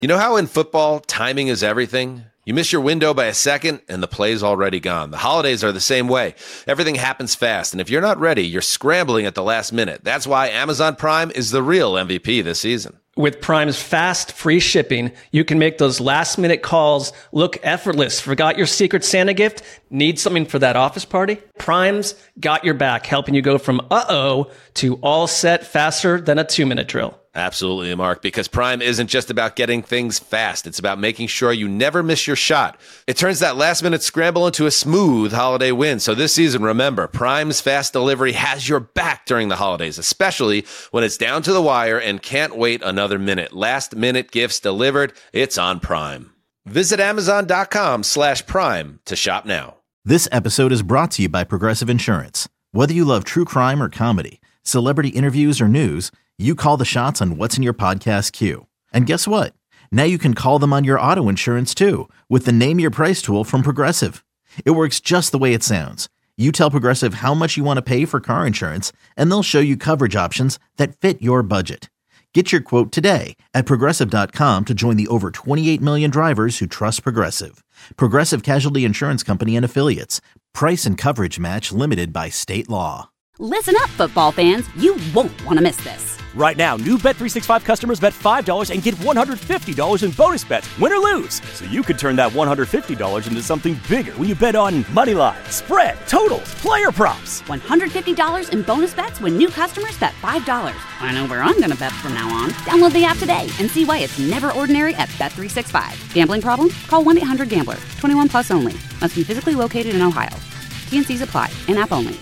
You know how in football, timing is everything? You miss your window by a second, and the play's already gone. The holidays are the same way. Everything happens fast, and if you're not ready, you're scrambling at the last minute. That's why Amazon Prime is the real MVP this season. With Prime's fast, free shipping, you can make those last-minute calls look effortless. Forgot your Secret Santa gift? Need something for that office party? Prime's got your back, helping you go from uh-oh to all set faster than a 2-minute drill. Absolutely, Mark, because Prime isn't just about getting things fast. It's about making sure you never miss your shot. It turns that last-minute scramble into a smooth holiday win. So this season, remember, Prime's fast delivery has your back during the holidays, especially when it's down to the wire and can't wait another minute. Last-minute gifts delivered, it's on Prime. Visit Amazon.com/Prime to shop now. This episode is brought to you by Progressive Insurance. Whether you love true crime or comedy, celebrity interviews or news, you call the shots on what's in your podcast queue. And guess what? Now you can call them on your auto insurance too with the Name Your Price tool from Progressive. It works just the way it sounds. You tell Progressive how much you want to pay for car insurance, and they'll show you coverage options that fit your budget. Get your quote today at Progressive.com to join the over 28 million drivers who trust Progressive. Progressive Casualty Insurance Company and Affiliates. Price and coverage match limited by state law. Listen up, football fans. You won't want to miss this. Right now, new Bet365 customers bet $5 and get $150 in bonus bets, win or lose. So you could turn that $150 into something bigger when you bet on money line, spread, totals, player props. $150 in bonus bets when new customers bet $5. I know where I'm going to bet from now on. Download the app today and see why it's never ordinary at Bet365. Gambling problem? Call 1-800-GAMBLER. 21 plus only. Must be physically located in Ohio. T&Cs apply. In-app only.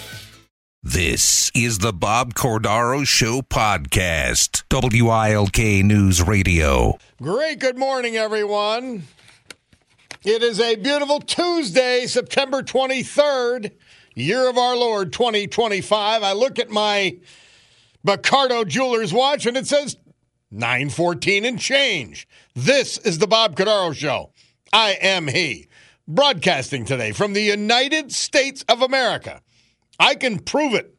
This is the Bob Cordaro Show podcast, WILK News Radio. Great. Good morning, everyone. It is a beautiful Tuesday, September 23rd, year of our Lord 2025. I look at my Bacardo Jewelers watch and it says 9:14 and change. This is the Bob Cordaro Show. I am he. Broadcasting today from the United States of America. I can prove it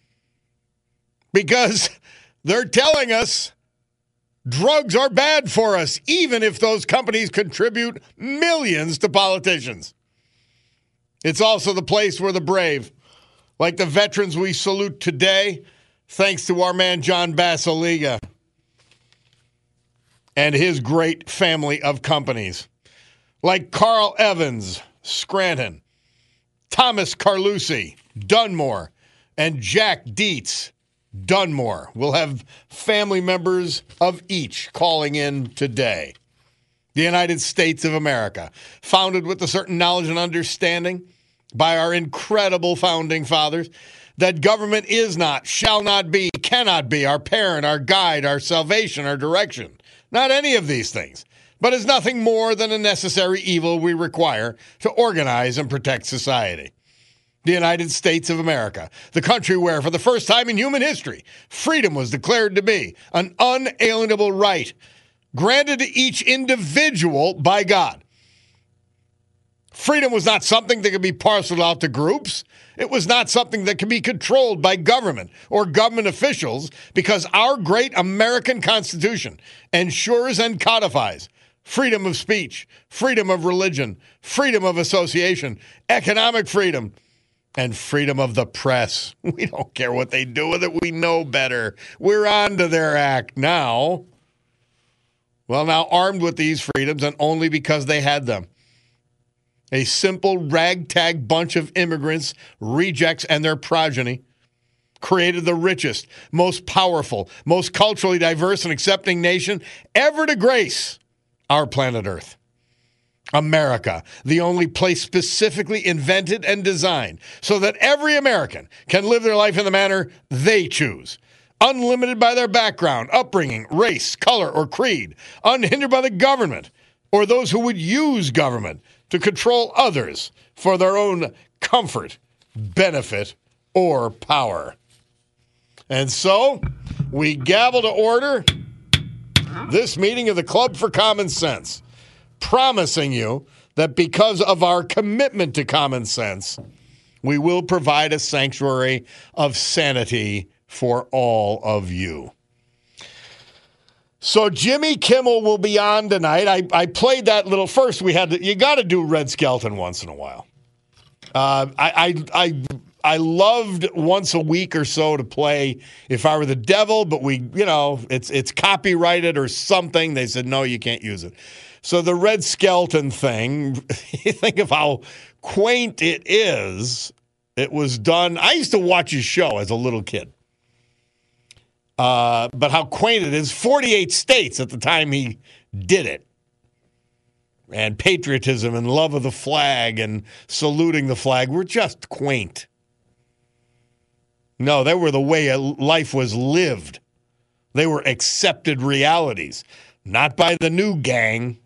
because they're telling us drugs are bad for us, even if those companies contribute millions to politicians. It's also the place where the brave, like the veterans we salute today, thanks to our man John Basiliga and his great family of companies, like Carl Evans, Scranton, Thomas Carlucci, Dunmore, and Jack Dietz, Dunmore. We'll have family members of each calling in today. The United States of America, founded with a certain knowledge and understanding by our incredible founding fathers that government is not, shall not be, cannot be our parent, our guide, our salvation, our direction. Not any of these things, but is nothing more than a necessary evil we require to organize and protect society. The United States of America, the country where, for the first time in human history, freedom was declared to be an unalienable right granted to each individual by God. Freedom was not something that could be parceled out to groups. It was not something that could be controlled by government or government officials, because our great American Constitution ensures and codifies freedom of speech, freedom of religion, freedom of association, economic freedom, and freedom of the press. We don't care what they do with it. We know better. We're on to their act now. Well, now armed with these freedoms, and only because they had them, a simple ragtag bunch of immigrants, rejects, and their progeny created the richest, most powerful, most culturally diverse and accepting nation ever to grace our planet Earth. America, the only place specifically invented and designed so that every American can live their life in the manner they choose, unlimited by their background, upbringing, race, color, or creed, unhindered by the government or those who would use government to control others for their own comfort, benefit, or power. And so, we gavel to order this meeting of the Club for Common Sense, promising you that because of our commitment to common sense, we will provide a sanctuary of sanity for all of you. So Jimmy Kimmel will be on tonight. I played that little first. You got to do Red Skelton once in a while. I loved once a week or so to play If I Were the Devil, but it's copyrighted or something. They said, no, you can't use it. So the Red Skelton thing, you think of how quaint it is. It was done. I used to watch his show as a little kid. But how quaint it is. 48 states at the time he did it. And patriotism and love of the flag and saluting the flag were just quaint. No, they were the way life was lived. They were accepted realities, not by the new gang.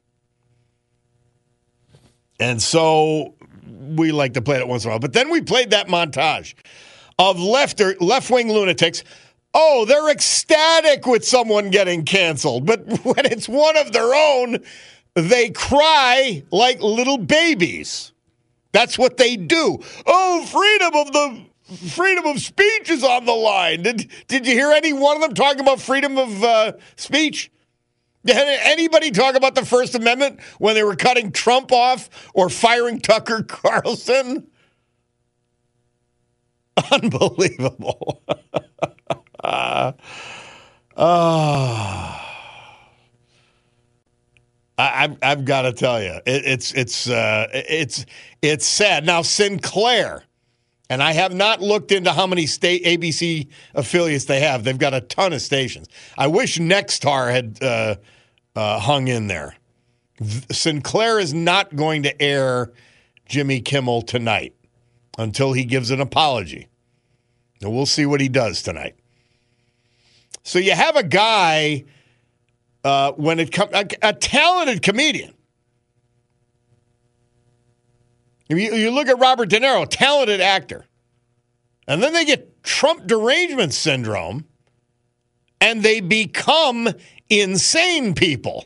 And so we like to play it once in a while. But then we played that montage of left-wing lunatics. Oh, they're ecstatic with someone getting canceled. But when it's one of their own, they cry like little babies. That's what they do. Oh, freedom of speech is on the line. Did you hear any one of them talking about freedom of speech? Did anybody talk about the First Amendment when they were cutting Trump off or firing Tucker Carlson? Unbelievable. I've got to tell you, it's sad. Now Sinclair, and I have not looked into how many state ABC affiliates they have. They've got a ton of stations. I wish Nexstar had hung in there. Sinclair is not going to air Jimmy Kimmel tonight until he gives an apology. And we'll see what he does tonight. So you have a guy, when it comes, a talented comedian. You look at Robert De Niro, talented actor. And then they get Trump derangement syndrome, and they become insane people.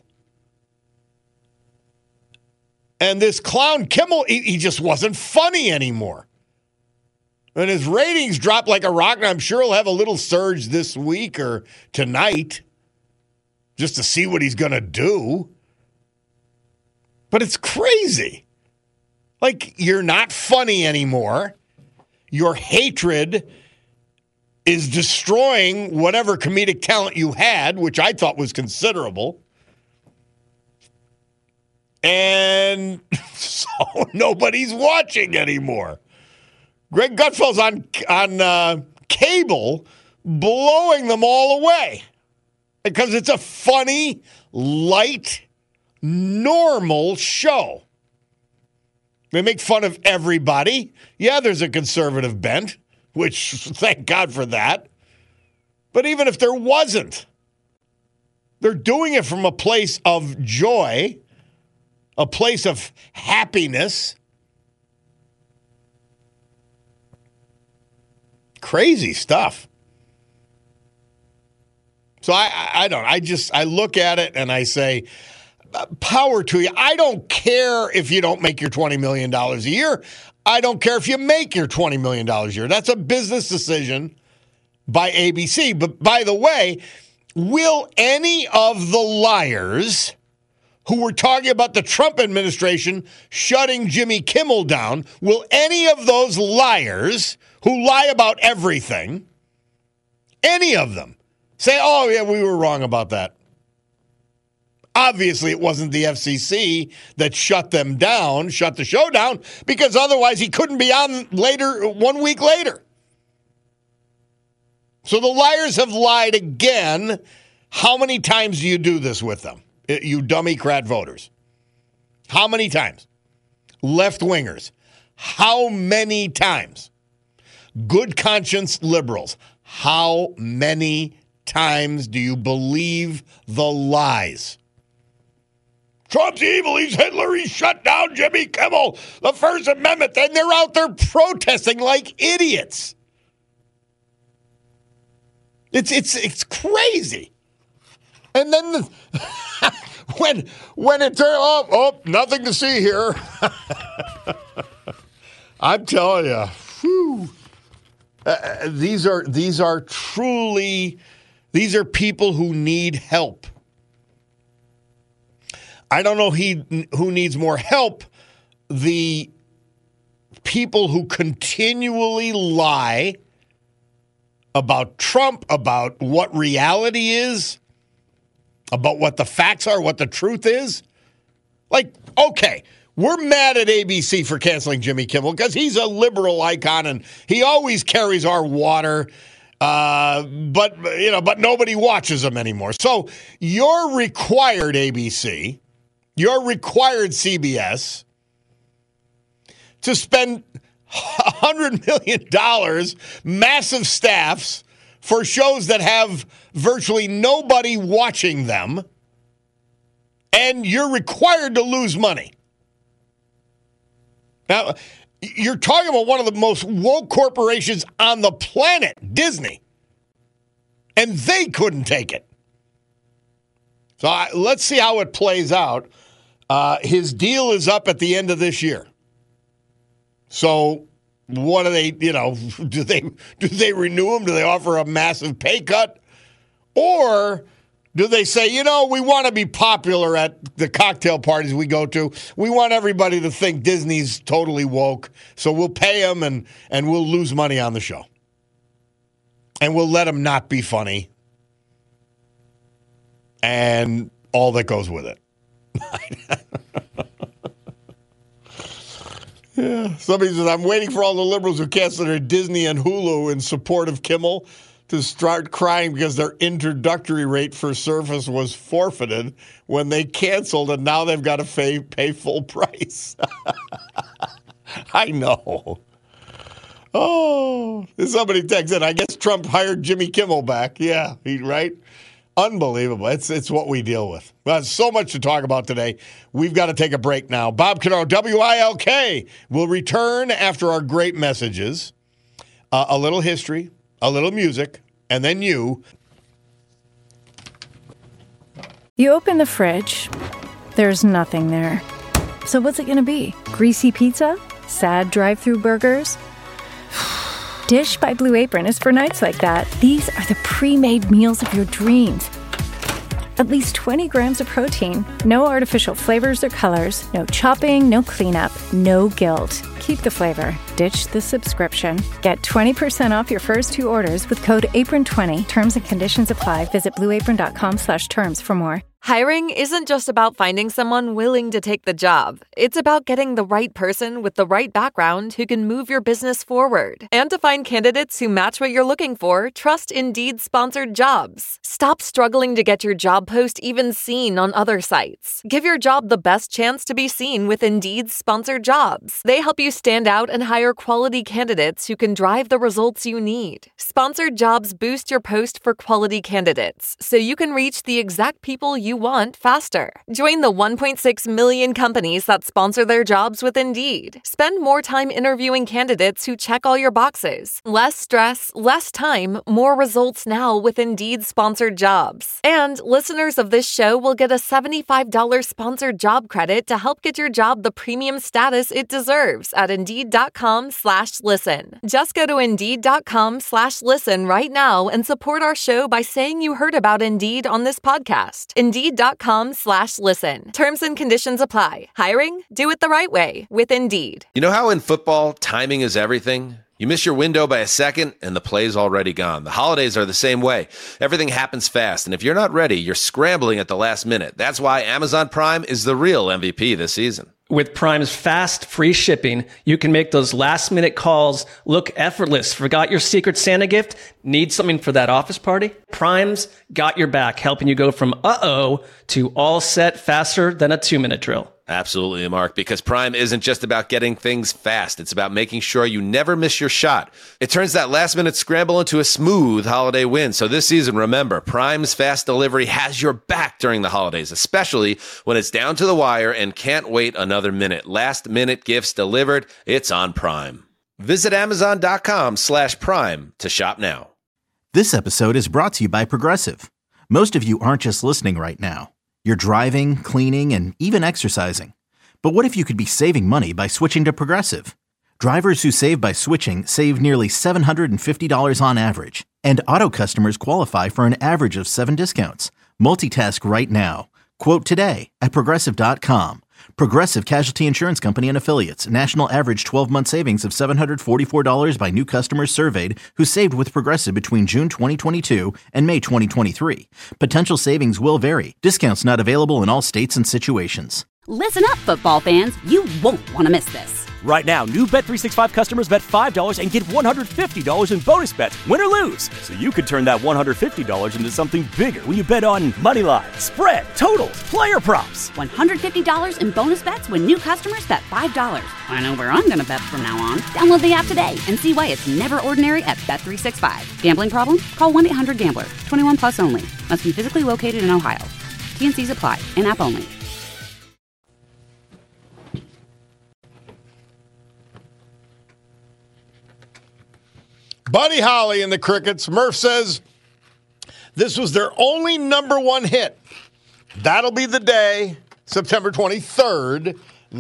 And this clown Kimmel, he just wasn't funny anymore. And his ratings dropped like a rock, and I'm sure he'll have a little surge this week or tonight just to see what he's going to do. But it's crazy. Like, you're not funny anymore. Your hatred is destroying whatever comedic talent you had, which I thought was considerable. And so nobody's watching anymore. Greg Gutfeld's on cable blowing them all away because it's a funny, light, normal show. They make fun of everybody. Yeah, there's a conservative bent, which thank God for that. But even if there wasn't, they're doing it from a place of joy, a place of happiness. Crazy stuff. So I look at it and I say, power to you. I don't care if you don't make your $20 million a year. I don't care if you make your $20 million a year. That's a business decision by ABC. But by the way, will any of the liars who were talking about the Trump administration shutting Jimmy Kimmel down, will any of those liars who lie about everything, any of them, say, oh, yeah, we were wrong about that? Obviously, it wasn't the FCC that shut them down, shut the show down, because otherwise he couldn't be on later, 1 week later. So the liars have lied again. How many times do you do this with them, you dummy-crat voters? How many times? Left-wingers. How many times? Good conscience liberals. How many times do you believe the lies? Trump's evil. He's Hitler. He shut down Jimmy Kimmel. The First Amendment. Then they're out there protesting like idiots. It's crazy. And then when it turns nothing to see here. I'm telling you, whew, these are truly, these are people who need help. I don't know who needs more help. The people who continually lie about Trump, about what reality is, about what the facts are, what the truth is. Like, okay, we're mad at ABC for canceling Jimmy Kimmel because he's a liberal icon and he always carries our water. But nobody watches him anymore. So you're required, ABC, you're required, CBS, to spend $100 million, massive staffs, for shows that have virtually nobody watching them, and you're required to lose money. Now, you're talking about one of the most woke corporations on the planet, Disney, and they couldn't take it. So let's see how it plays out. His deal is up at the end of this year. So what do they, do they renew him? Do they offer a massive pay cut? Or do they say, we want to be popular at the cocktail parties we go to. We want everybody to think Disney's totally woke, so we'll pay them and we'll lose money on the show. And we'll let them not be funny. And all that goes with it. Yeah. Somebody says, I'm waiting for all the liberals who canceled their Disney and Hulu in support of Kimmel to start crying because their introductory rate for Surface was forfeited when they canceled, and now they've got to pay full price. I know. Oh, somebody texted, I guess Trump hired Jimmy Kimmel back. Yeah, right? Unbelievable. It's what we deal with. Well, there's so much to talk about today. We've got to take a break now. Bob Cordaro, WILK, will return after our great messages. A little history, a little music, and then you. You open the fridge. There's nothing there. So what's it going to be? Greasy pizza? Sad drive-thru burgers? Dish by Blue Apron is for nights like that. These are the pre-made meals of your dreams. At least 20 grams of protein, no artificial flavors or colors, no chopping, no cleanup, no guilt. Keep the flavor. Ditch the subscription. Get 20% off your first 2 orders with code APRON20. Terms and conditions apply. Visit blueapron.com/terms for more. Hiring isn't just about finding someone willing to take the job. It's about getting the right person with the right background who can move your business forward. And to find candidates who match what you're looking for, trust Indeed Sponsored Jobs. Stop struggling to get your job post even seen on other sites. Give your job the best chance to be seen with Indeed Sponsored Jobs. They help you stand out and hire quality candidates who can drive the results you need. Sponsored Jobs boost your post for quality candidates, so you can reach the exact people you want faster. Join the 1.6 million companies that sponsor their jobs with Indeed. Spend more time interviewing candidates who check all your boxes. Less stress, less time, more results now with Indeed Sponsored Jobs. And listeners of this show will get a $75 sponsored job credit to help get your job the premium status it deserves at Indeed.com/listen. Just go to Indeed.com/listen right now and support our show by saying you heard about Indeed on this podcast. Indeed.com/listen. Terms and conditions apply. Hiring? Do it the right way with Indeed. You know how in football, timing is everything? You miss your window by a second, and the play's already gone. The holidays are the same way. Everything happens fast, and if you're not ready, you're scrambling at the last minute. That's why Amazon Prime is the real MVP this season. With Prime's fast, free shipping, you can make those last-minute calls look effortless. Forgot your Secret Santa gift? Need something for that office party? Prime's got your back, helping you go from uh-oh to all set faster than a 2-minute drill. Absolutely, Mark, because Prime isn't just about getting things fast. It's about making sure you never miss your shot. It turns that last-minute scramble into a smooth holiday win. So this season, remember, Prime's fast delivery has your back during the holidays, especially when it's down to the wire and can't wait another minute. Last-minute gifts delivered. It's on Prime. Visit Amazon.com/Prime to shop now. This episode is brought to you by Progressive. Most of you aren't just listening right now. You're driving, cleaning, and even exercising. But what if you could be saving money by switching to Progressive? Drivers who save by switching save nearly $750 on average. And auto customers qualify for an average of 7 discounts. Multitask right now. Quote today at Progressive.com. Progressive Casualty Insurance Company and Affiliates. National average 12-month savings of $744 by new customers surveyed who saved with Progressive between June 2022 and May 2023. Potential savings will vary. Discounts not available in all states and situations. Listen up, football fans. You won't want to miss this. Right now, new Bet365 customers bet $5 and get $150 in bonus bets, win or lose. So you could turn that $150 into something bigger when you bet on moneyline, spread, totals, player props. $150 in bonus bets when new customers bet $5. I know where I'm going to bet from now on. Download the app today and see why it's never ordinary at Bet365. Gambling problem? Call 1-800-GAMBLER. 21 plus only. Must be physically located in Ohio. T&Cs apply. In-app only. Buddy Holly and the Crickets. Murph says this was their only number one hit. That'll be the day, September 23rd,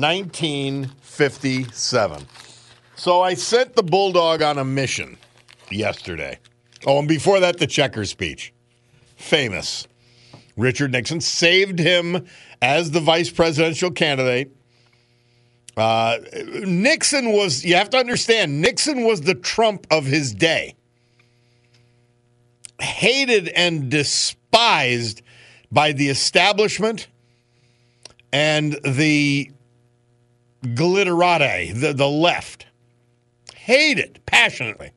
1957. So I sent the Bulldog on a mission yesterday. Oh, and before that, the Checker speech. Famous. Richard Nixon saved him as the vice presidential candidate. Nixon was, you have to understand, Nixon was the Trump of his day. Hated and despised by the establishment and the glitterati, the left. Hated passionately.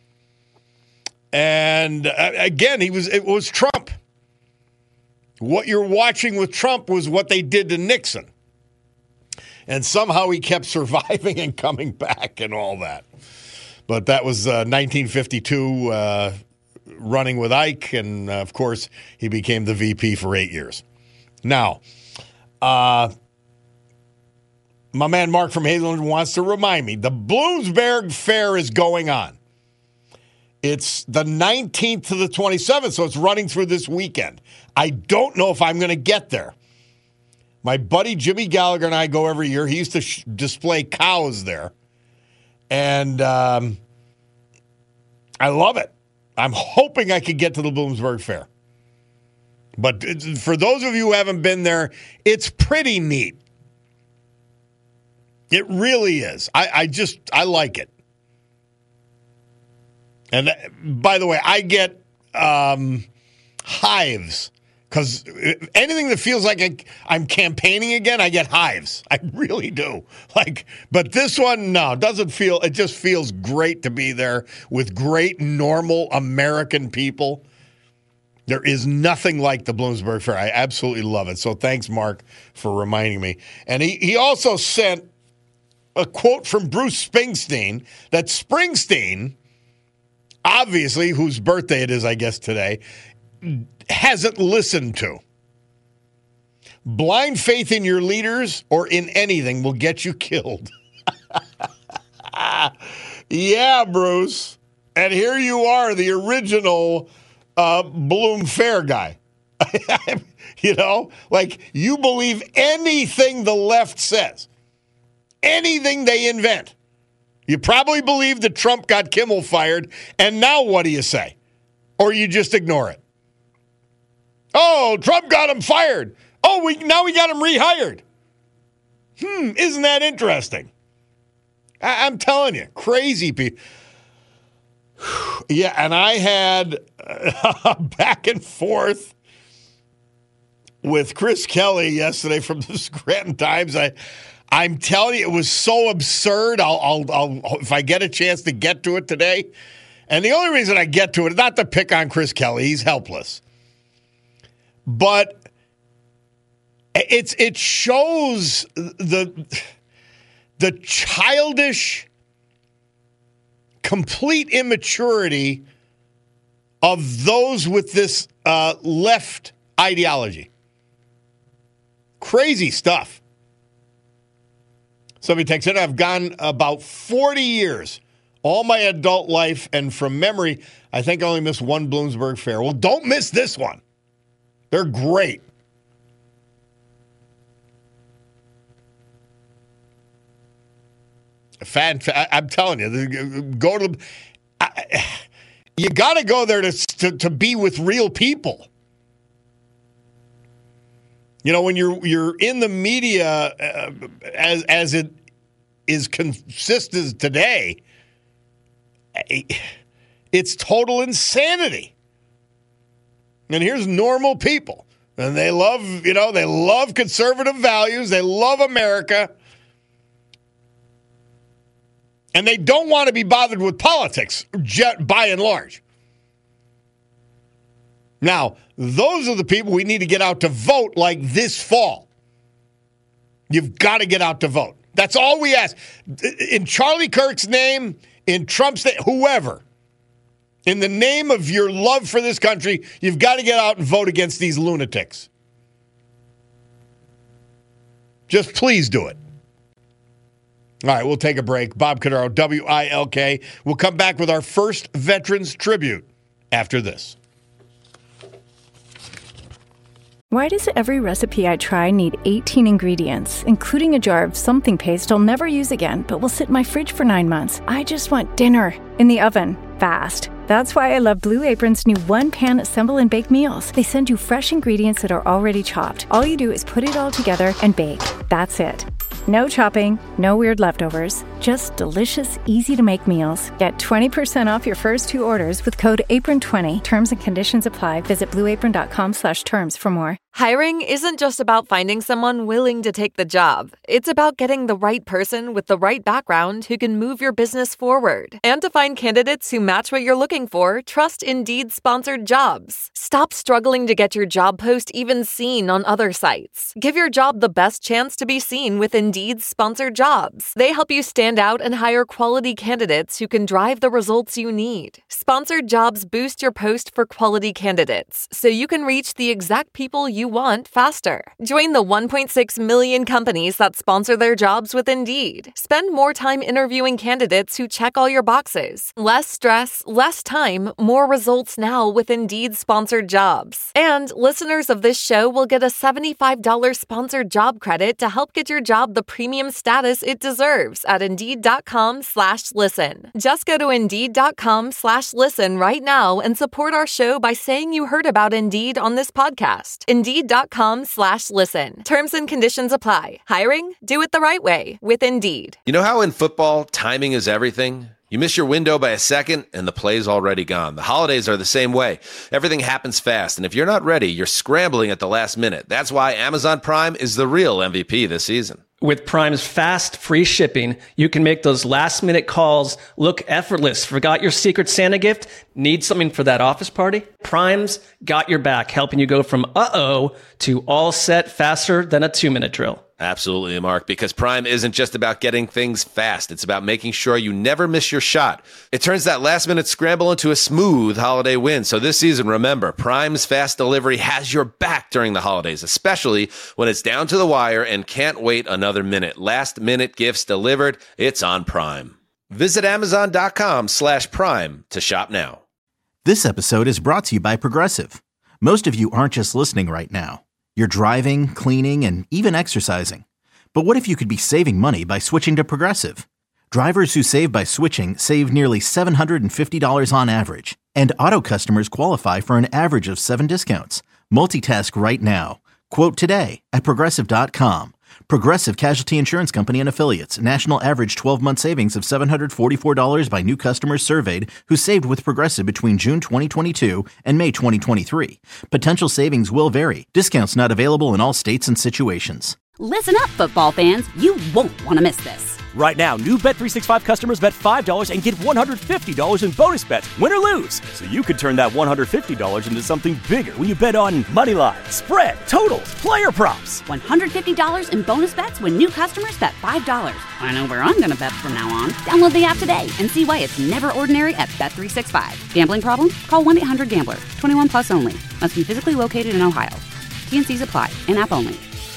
And again, it was Trump. What you're watching with Trump was what they did to Nixon. And somehow he kept surviving and coming back and all that. But that was 1952, running with Ike. And, of course, he became the VP for 8 years. Now, my man Mark from Hazelton wants to remind me, the Bloomsburg Fair is going on. It's the 19th to the 27th, so it's running through this weekend. I don't know if I'm going to get there. My buddy Jimmy Gallagher and I go every year. He used to display cows there. And I love it. I'm hoping I could get to the Bloomsburg Fair. But for those of you who haven't been there, it's pretty neat. It really is. I like it. And by the way, I get hives. Because anything that feels like I'm campaigning again, I get hives. I really do. But this one, no, doesn't feel. It just feels great to be there with great, normal American people. There is nothing like the Bloomsburg Fair. I absolutely love it. So thanks, Mark, for reminding me. And he also sent a quote from Bruce Springsteen that Springsteen, obviously, whose birthday it is, I guess, today, hasn't listened to. Blind faith in your leaders or in anything will get you killed. Yeah, Bruce. And here you are, the original Bloom Fair guy. You know, you believe anything the left says, anything they invent. You probably believe that Trump got Kimmel fired, and now what do you say? Or you just ignore it. Oh, Trump got him fired. Oh, now we got him rehired. Isn't that interesting? I'm telling you, crazy people. Yeah, and I had back and forth with Chris Kelly yesterday from the Scranton Times. I'm telling you, it was so absurd. I'll if I get a chance to get to it today. And the only reason I get to it is not to pick on Chris Kelly. He's helpless. But it shows the childish, complete immaturity of those with this left ideology. Crazy stuff. Somebody texted, I've gone about 40 years, all my adult life, and from memory, I think I only missed one Bloomsburg Fair. Well, don't miss this one. They're great. I'm telling you, go to. You got to go there to be with real people. You know, when you're in the media as it is consistent today, it's total insanity. And here's normal people, and they love conservative values. They love America. And they don't want to be bothered with politics, by and large. Now, those are the people we need to get out to vote like this fall. You've got to get out to vote. That's all we ask. In Charlie Kirk's name, in Trump's name, whoever, in the name of your love for this country, you've got to get out and vote against these lunatics. Just please do it. All right, we'll take a break. Bob Cordaro, WILK. We'll come back with our first Veterans Tribute after this. Why does every recipe I try need 18 ingredients, including a jar of something paste I'll never use again, but will sit in my fridge for 9 months? I just want dinner in the oven, fast. That's why I love Blue Apron's new one-pan assemble and bake meals. They send you fresh ingredients that are already chopped. All you do is put it all together and bake. That's it. No chopping, no weird leftovers, just delicious, easy-to-make meals. Get 20% off your first 2 orders with code APRON20. Terms and conditions apply. Visit blueapron.com/terms for more. Hiring isn't just about finding someone willing to take the job. It's about getting the right person with the right background who can move your business forward. And to find candidates who match what you're looking for, trust Indeed-sponsored jobs. Stop struggling to get your job post even seen on other sites. Give your job the best chance to be seen with Indeed-sponsored jobs. They help you stand out and hire quality candidates who can drive the results you need. Sponsored jobs boost your post for quality candidates, so you can reach the exact people you want faster. Join the 1.6 million companies that sponsor their jobs with Indeed. Spend more time interviewing candidates who check all your boxes. Less stress, less time, more results now with Indeed-sponsored jobs. And listeners of this show will get a $75 sponsored job credit to help get your job the premium status it deserves at Indeed.com/listen. Just go to Indeed.com/listen right now and support our show by saying you heard about Indeed on this podcast. Indeed.com/listen. Terms and conditions apply. Hiring? Do it the right way with Indeed. You know how in football, timing is everything? You miss your window by a second, and the play's already gone. The holidays are the same way. Everything happens fast, and if you're not ready, you're scrambling at the last minute. That's why Amazon Prime is the real MVP this season. With Prime's fast, free shipping, you can make those last-minute calls look effortless. Forgot your Secret Santa gift? Need something for that office party? Prime's got your back, helping you go from uh-oh to all set faster than a 2-minute drill. Absolutely, Mark, because Prime isn't just about getting things fast. It's about making sure you never miss your shot. It turns that last-minute scramble into a smooth holiday win. So this season, remember, Prime's fast delivery has your back during the holidays, especially when it's down to the wire and can't wait another minute. Last-minute gifts delivered. It's on Prime. Visit Amazon.com/Prime to shop now. This episode is brought to you by Progressive. Most of you aren't just listening right now. You're driving, cleaning, and even exercising. But what if you could be saving money by switching to Progressive? Drivers who save by switching save nearly $750 on average. And auto customers qualify for an average of 7 discounts. Multitask right now. Quote today at Progressive.com. Progressive Casualty Insurance Company and Affiliates. National average 12-month savings of $744 by new customers surveyed who saved with Progressive between June 2022 and May 2023. Potential savings will vary. Discounts not available in all states and situations. Listen up, football fans. You won't want to miss this. Right now, new Bet365 customers bet $5 and get $150 in bonus bets, win or lose. So you could turn that $150 into something bigger when you bet on moneyline, spread, totals, player props. $150 in bonus bets when new customers bet $5. I know where I'm going to bet from now on. Download the app today and see why it's never ordinary at Bet365. Gambling problem? Call 1-800-GAMBLER. 21 plus only. Must be physically located in Ohio. T&Cs apply. In-app only.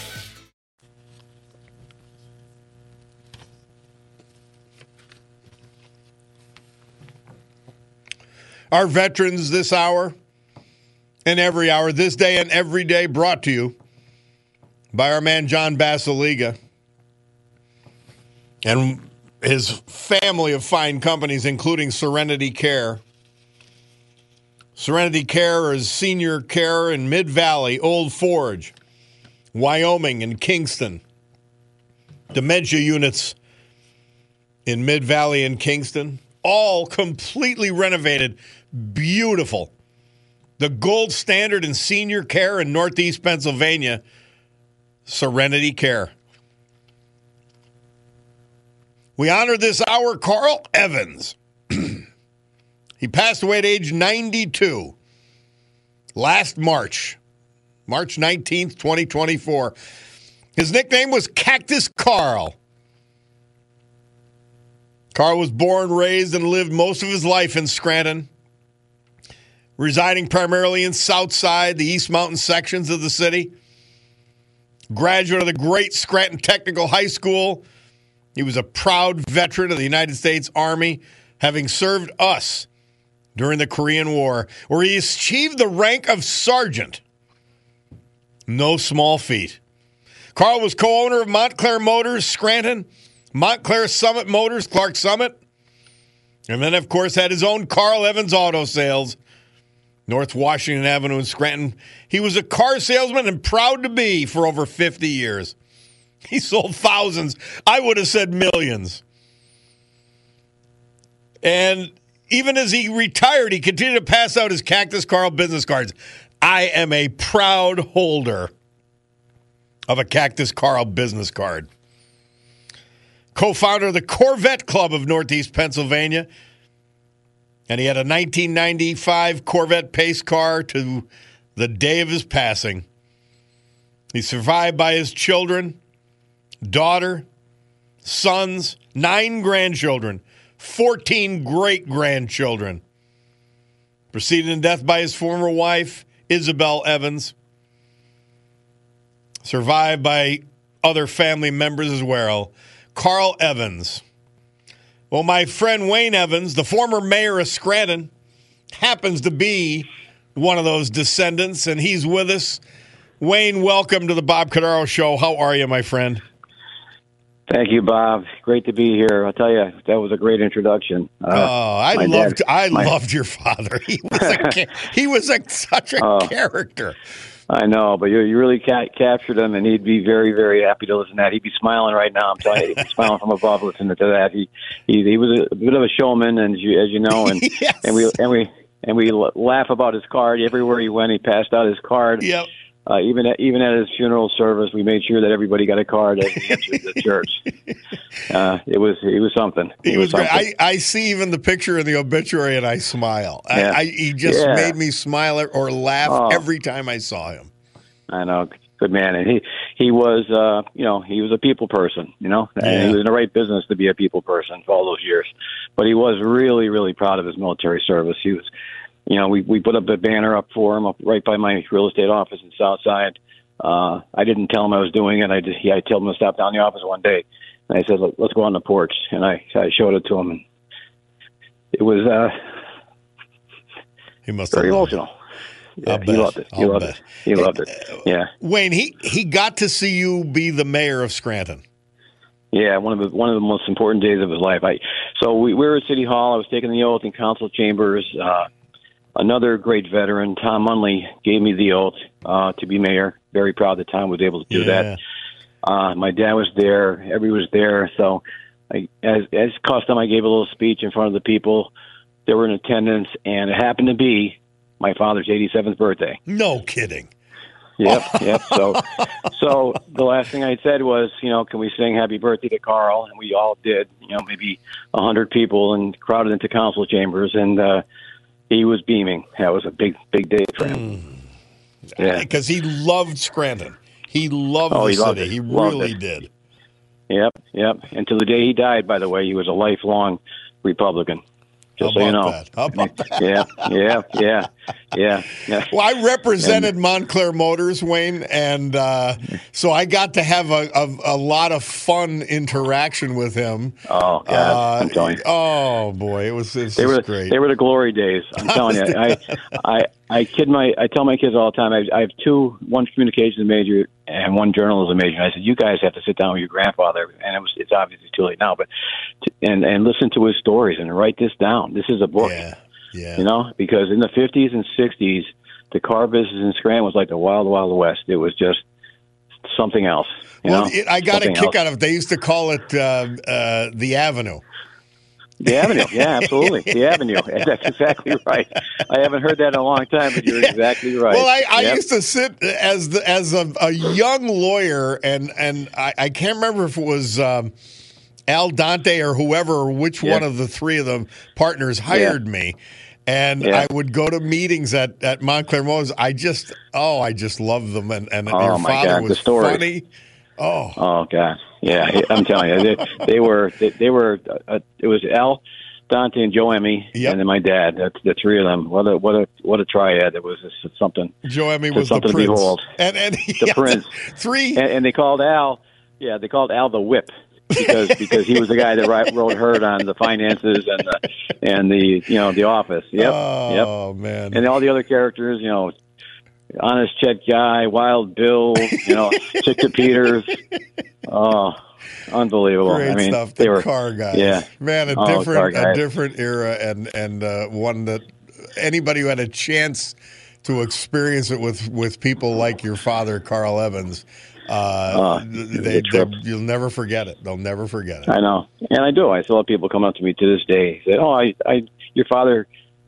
Our veterans this hour and every hour, this day and every day, brought to you by our man John Basiliga and his family of fine companies, including Serenity Care. Serenity Care is senior care in Mid-Valley, Old Forge. Wyoming and Kingston. Dementia units in Mid-Valley and Kingston. All completely renovated. Beautiful. The gold standard in senior care in Northeast Pennsylvania, Serenity Care. We honor this hour Carl Evans. He passed away at age 92 last March 19th, 2024. His nickname was Cactus Carl. Carl was born, raised, and lived most of his life in Scranton, residing primarily in Southside, the East Mountain sections of the city. Graduate of the great Scranton Technical High School. He was a proud veteran of the United States Army, having served us during the Korean War, where he achieved the rank of sergeant. No small feat. Carl was co-owner of Montclair Motors, Scranton, Montclair Summit Motors, Clark Summit, and then, of course, had his own Carl Evans Auto Sales, North Washington Avenue in Scranton. He was a car salesman and proud to be for over 50 years. He sold thousands. I would have said millions. And even as he retired, he continued to pass out his Cactus Carl business cards. I am a proud holder of a Cactus Carl business card. Co-founder of the Corvette Club of Northeast Pennsylvania. And he had a 1995 Corvette pace car to the day of his passing. He's survived by his children, daughter, sons, 9 grandchildren, 14 great-grandchildren. Preceded in death by his former wife, Isabel Evans. Survived by other family members as well. Carl Evans. Well, my friend Wayne Evans, the former mayor of Scranton, happens to be one of those descendants, and he's with us. Wayne, welcome to the Bob Cordaro Show. How are you, my friend? Thank you, Bob. Great to be here. I'll tell you, that was a great introduction. I loved your father. He was such a character. I know, but you really captured him, and he'd be very, very happy to listen to that. He'd be smiling right now. I'm telling you, he'd be smiling from above listening to that. He was a bit of a showman, and as you know, and yes. and we laugh about his card everywhere he went. He passed out his card. Yep. Even at his funeral service, we made sure that everybody got a card as he entered the church. It was something. He was great. I see even the picture in the obituary, and I smile. Yeah. He just made me smile or laugh every time I saw him. I know, good man, and he was, he was a people person, and he was in the right business to be a people person for all those years. But he was really, really proud of his military service. He was. We put up a banner up for him up right by my real estate office in Southside. I didn't tell him I was doing it. I told him to stop down the office one day, and I said, "Let's go on the porch." And I showed it to him, and it was he must very emotional. Yeah, he loved it. He loved it. Yeah, Wayne, he got to see you be the mayor of Scranton. Yeah, one of the most important days of his life. So we were at City Hall. I was taking the oath in council chambers. Another great veteran, Tom Munley, gave me the oath to be mayor. Very proud that Tom was able to do that. My dad was there. Everybody was there. So as custom, I gave a little speech in front of the people that were in attendance, and it happened to be my father's 87th birthday. No kidding. Yep. So the last thing I said was, can we sing Happy Birthday to Carl? And we all did, maybe 100 people and crowded into council chambers, and he was beaming. That was a big, big day for him. Yeah, because he loved Scranton. He loved the city. He really did. Yep. Until the day he died, by the way, he was a lifelong Republican. Just so you know. How about that? Yeah. Well, I represented Montclair Motors, Wayne, and so I got to have a lot of fun interaction with him. Oh, God, I'm telling you. Oh, boy, it was great. They were the glory days. I'm telling you. I tell my kids all the time, I have one communications major and one journalism major. And I said, you guys have to sit down with your grandfather, and it's obviously too late now, but and listen to his stories and write this down. This is a book. Yeah. Because in the 50s and 60s, the car business in Scranton was like the wild, wild west. It was just something else. I got a kick out of it. They used to call it the Avenue. The Avenue, yeah, absolutely. The Avenue. That's exactly right. I haven't heard that in a long time, but you're exactly right. Well, I used to sit as a young lawyer, and I can't remember if it was Al Dante or whoever, or which one of the three of the partners hired me. And I would go to meetings at Montclair Moses. I just loved them, and your father was funny. Oh God, yeah, I'm telling you, they were. It was Al, Dante, and Joe Emmy, and then my dad. The three of them. What a triad! It was just something. Joe Emmy was the prince. To behold. And the prince. Three. And they called Al. Yeah, they called Al the Whip. because he was the guy that wrote Herd on the finances and the Office. Yep. Oh man. And all the other characters, Honest Chet Guy, Wild Bill, Chick Peters. Oh, unbelievable! Great stuff. They were car guys. Yeah, man, a different era, and one that anybody who had a chance to experience it with people like your father, Carl Evans. You'll never forget it. They'll never forget it. I know, and I do. I still have people come up to me to this day, say, "Oh, I saw your father.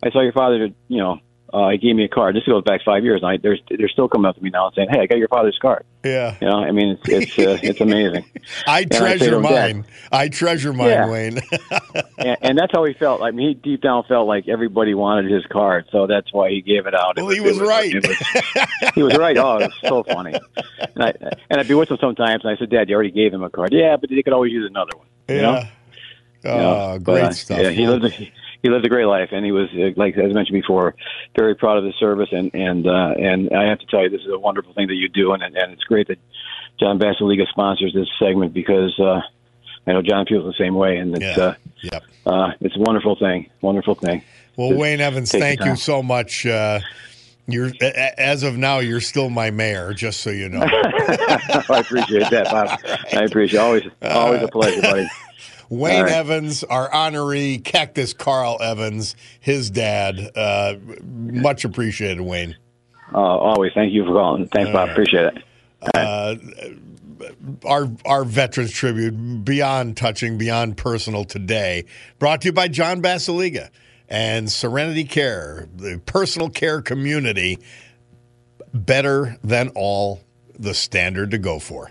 He gave me a card." This goes back 5 years. And they're still coming up to me now and saying, "Hey, I got your father's card." Yeah, I mean, it's amazing. I treasure mine. I treasure mine, Wayne. and that's how he felt. I mean, he deep down felt like everybody wanted his card, so that's why he gave it out. Well, he was right. He was right. Oh, it was so funny. And I'd be with him sometimes, and I said, "Dad, you already gave him a card." Yeah, but they could always use another one. Yeah. Great stuff. Yeah, he lived a great life, and he was, like as I mentioned before, very proud of his service. And I have to tell you, this is a wonderful thing that you do, and it's great that John Basiliga sponsors this segment because I know John feels the same way, and it's it's a wonderful thing. Wonderful thing. Well, Wayne Evans, thank you so much. You're as of now, you're still my mayor, just so you know. I appreciate that, Bob. I appreciate it. Always a pleasure, buddy. Wayne Evans, our honoree, Cactus Carl Evans, his dad. Much appreciated, Wayne. Always. Thank you for calling. Thanks, Bob. Appreciate it. Our Veterans Tribute, beyond touching, beyond personal today, brought to you by John Basiliga and Serenity Care, the personal care community, better than all, the standard to go for.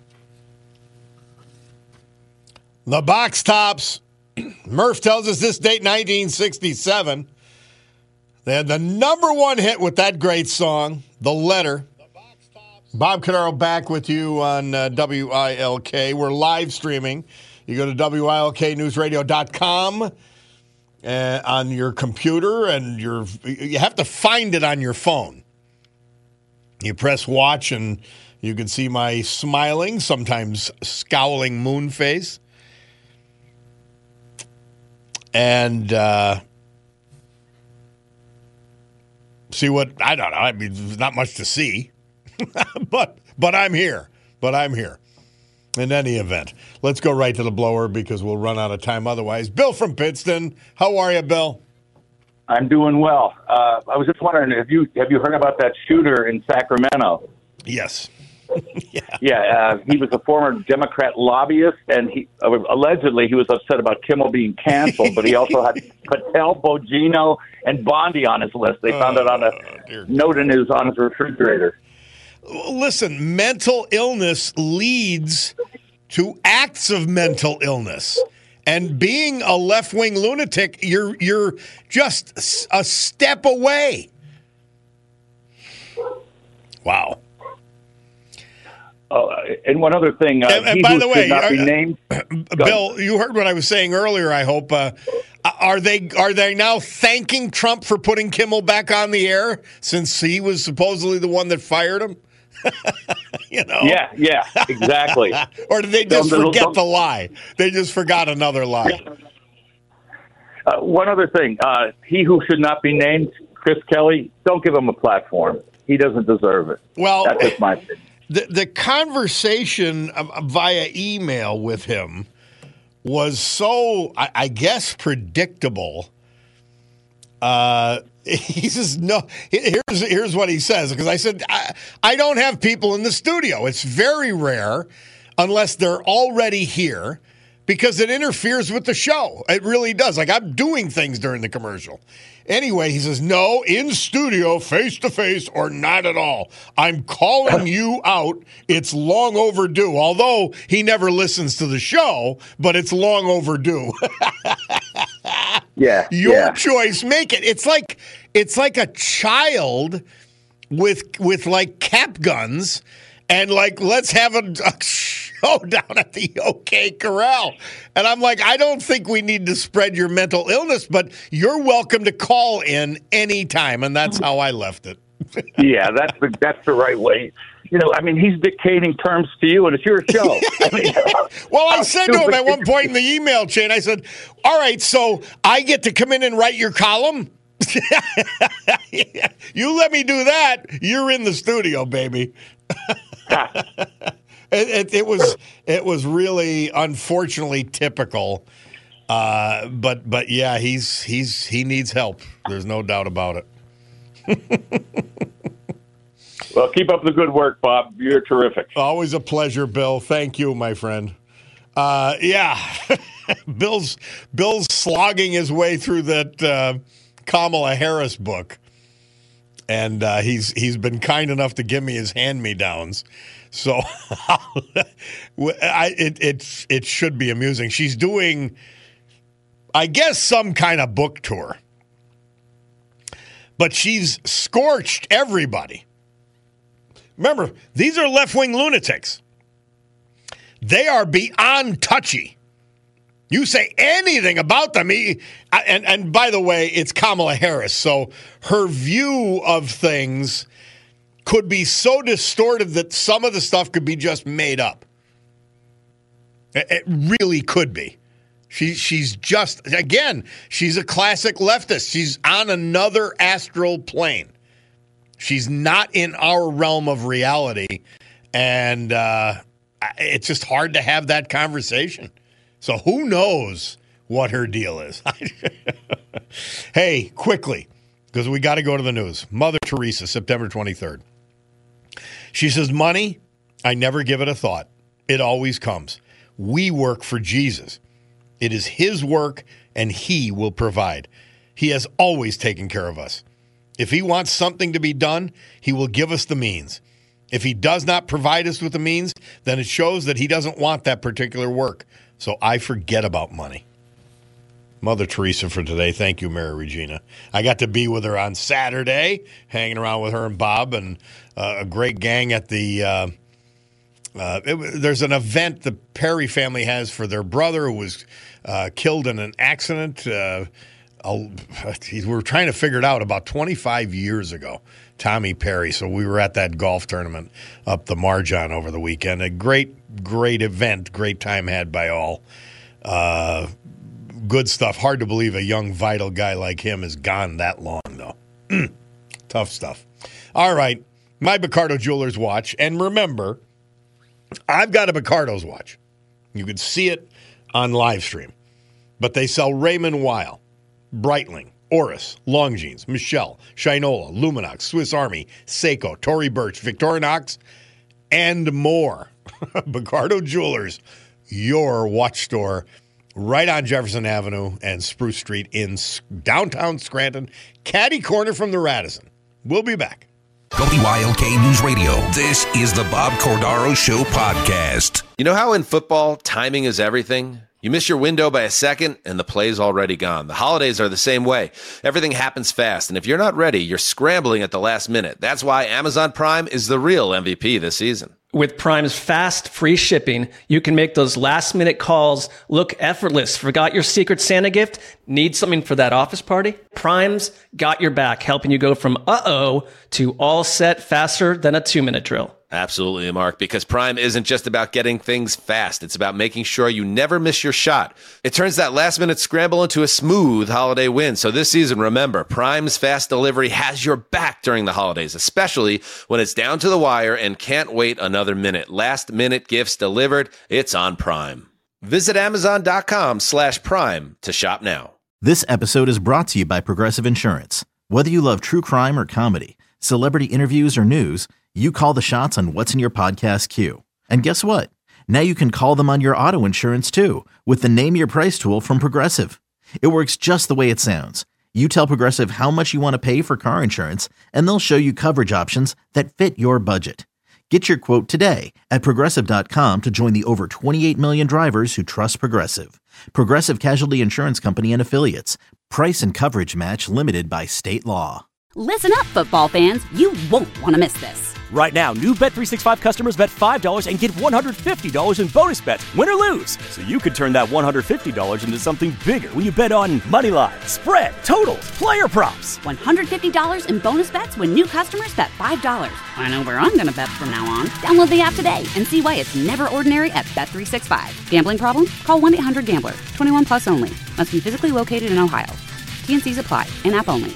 The Box Tops. Murph tells us this date, 1967. They had the number one hit with that great song, The Letter. Bob Cordaro back with you on WILK. We're live streaming. You go to WILKnewsradio.com on your computer, and you have to find it on your phone. You press watch, and you can see my smiling, sometimes scowling moon face. And see what, I don't know. I mean, there's not much to see, but I'm here. In any event, let's go right to the blower because we'll run out of time otherwise. Bill from Pittston, how are you, Bill? I'm doing well. I was just wondering, have you heard about that shooter in Sacramento? Yes. He was a former Democrat lobbyist, and he allegedly he was upset about Kimmel being canceled, but he also had Patel, Bogino, and Bondi on his list. They found it on a note on his refrigerator. Listen, mental illness leads to acts of mental illness. And being a left-wing lunatic, you're just a step away. Wow. And one other thing, and by the way, not be named. Bill, you heard what I was saying earlier, I hope. Are they now thanking Trump for putting Kimmel back on the air since he was supposedly the one that fired him? Yeah, exactly. Or did they just forget the lie? They just forgot another lie. One other thing, he who should not be named, Chris Kelly, don't give him a platform. He doesn't deserve it. Well, that's just my opinion. The conversation via email with him was so, I guess, predictable He says, no, here's what he says. Because I said, I don't have people in the studio. It's very rare unless they're already here because it interferes with the show. It really does. Like I'm doing things during the commercial. Anyway, he says, no, in studio, face-to-face, or not at all. I'm calling you out. It's long overdue. Although he never listens to the show, but it's long overdue. Yeah. Your choice. Make it. It's like a child with like cap guns and like, let's have a showdown at the OK Corral. And I'm like, I don't think we need to spread your mental illness, but you're welcome to call in anytime. And that's how I left it. Yeah, that's the right way. You know, I mean, he's dictating terms to you, and it's your show. I mean, well, I said to him at one point in the email chain, I said, all right, so I get to come in and write your column? You let me do that, you're in the studio, baby. It was really, unfortunately, typical. But yeah, he needs help. There's no doubt about it. Well, keep up the good work, Bob. You're terrific. Always a pleasure, Bill. Thank you, my friend. Yeah, Bill's slogging his way through that Kamala Harris book, and he's been kind enough to give me his hand-me-downs. So it should be amusing. She's doing, I guess, some kind of book tour, but she's scorched everybody. Remember, these are left-wing lunatics. They are beyond touchy. You say anything about them. And by the way, it's Kamala Harris, so her view of things could be so distorted that some of the stuff could be just made up. It really could be. She's just, again, she's a classic leftist. She's on another astral plane. She's not in our realm of reality, and it's just hard to have that conversation. So who knows what her deal is? Hey, quickly, because we got to go to the news. Mother Teresa, September 23rd. She says, money, I never give it a thought. It always comes. We work for Jesus. It is his work, and he will provide. He has always taken care of us. If he wants something to be done, he will give us the means. If he does not provide us with the means, then it shows that he doesn't want that particular work. So I forget about money. Mother Teresa for today. Thank you, Mary Regina. I got to be with her on Saturday, hanging around with her and Bob and a great gang at the there's an event the Perry family has for their brother who was killed in an accident. We were trying to figure it out about 25 years ago, Tommy Perry. So we were at that golf tournament up the Marjan over the weekend. A great event, great time had by all. Good stuff. Hard to believe a young, vital guy like him is gone that long, though. Tough stuff. All right, my Picardo Jewelers watch. And remember, I've got a Picardo's watch. You can see it on live stream. But they sell Raymond Weil, Breitling, Oris, Longines, Michelle, Shinola, Luminox, Swiss Army, Seiko, Tory Burch, Victorinox, and more. Picardo Jewelers, your watch store, right on Jefferson Avenue and Spruce Street in downtown Scranton, catty corner from the Radisson. We'll be back. WILK News Radio. This is the Bob Cordaro Show podcast. You know how in football, timing is everything? You miss your window by a second, and the play's already gone. The holidays are the same way. Everything happens fast, and if you're not ready, you're scrambling at the last minute. That's why Amazon Prime is the real MVP this season. With Prime's fast, free shipping, you can make those last-minute calls look effortless. Forgot your Secret Santa gift? Need something for that office party? Prime's got your back, helping you go from uh-oh to all set faster than a 2-minute drill. Absolutely, Mark, because Prime isn't just about getting things fast. It's about making sure you never miss your shot. It turns that last-minute scramble into a smooth holiday win. So this season, remember, Prime's fast delivery has your back during the holidays, especially when it's down to the wire and can't wait another minute. Last-minute gifts delivered. It's on Prime. Visit Amazon.com/Prime to shop now. This episode is brought to you by Progressive Insurance. Whether you love true crime or comedy, celebrity interviews or news, you call the shots on what's in your podcast queue. And guess what? Now you can call them on your auto insurance too with the Name Your Price tool from Progressive. It works just the way it sounds. You tell Progressive how much you want to pay for car insurance, and they'll show you coverage options that fit your budget. Get your quote today at Progressive.com to join the over 28 million drivers who trust Progressive. Progressive Casualty Insurance Company and Affiliates. Price and coverage match limited by state law. Listen up, football fans. You won't want to miss this. Right now, new Bet365 customers bet $5 and get $150 in bonus bets, win or lose. So you could turn that $150 into something bigger when you bet on moneyline, spread, totals, player props. $150 in bonus bets when new customers bet $5. I know where I'm going to bet from now on. Download the app today and see why it's never ordinary at Bet365. Gambling problem? Call 1-800-GAMBLER. 21 plus only. Must be physically located in Ohio. T&Cs apply. In-app only.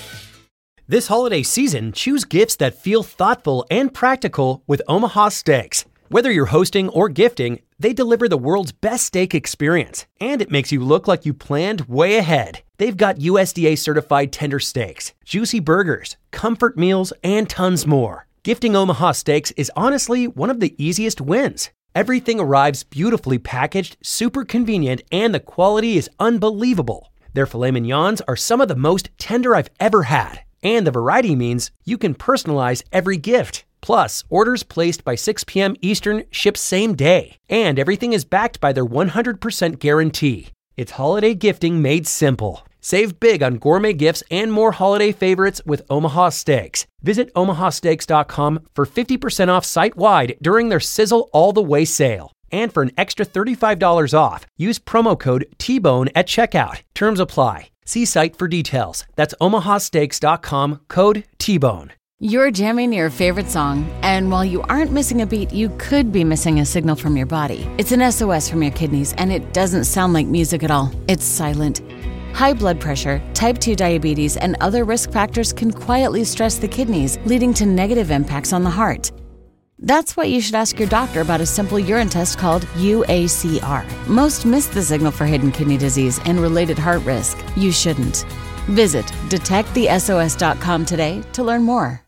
This holiday season, choose gifts that feel thoughtful and practical with Omaha Steaks. Whether you're hosting or gifting, they deliver the world's best steak experience, and it makes you look like you planned way ahead. They've got USDA certified tender steaks, juicy burgers, comfort meals, and tons more. Gifting Omaha Steaks is honestly one of the easiest wins. Everything arrives beautifully packaged, super convenient, and the quality is unbelievable. Their filet mignons are some of the most tender I've ever had. And the variety means you can personalize every gift. Plus, orders placed by 6 p.m. Eastern ship same day. And everything is backed by their 100% guarantee. It's holiday gifting made simple. Save big on gourmet gifts and more holiday favorites with Omaha Steaks. Visit omahasteaks.com for 50% off site-wide during their Sizzle All the Way sale. And for an extra $35 off, use promo code TBONE at checkout. Terms apply. See site for details. That's omahasteaks.com, code TBONE. You're jamming your favorite song, and while you aren't missing a beat, you could be missing a signal from your body. It's an SOS from your kidneys, and it doesn't sound like music at all. It's silent. High blood pressure, type 2 diabetes, and other risk factors can quietly stress the kidneys, leading to negative impacts on the heart. That's why you should ask your doctor about a simple urine test called UACR. Most miss the signal for hidden kidney disease and related heart risk. You shouldn't. Visit detectthesos.com today to learn more.